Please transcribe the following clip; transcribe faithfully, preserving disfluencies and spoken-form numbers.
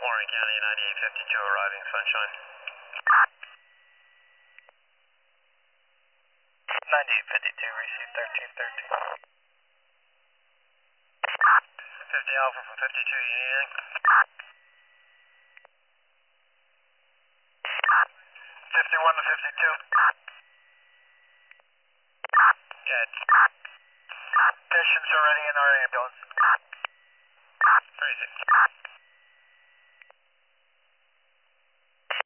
Warren County, ninety-eight fifty-two arriving, Sunshine. ninety-eight fifty-two, receive thirteen thirteen. fifty Alpha from fifty-two, you need anything? fifty-one to fifty-two. Good. Patients are ready in our ambulance. Crazy.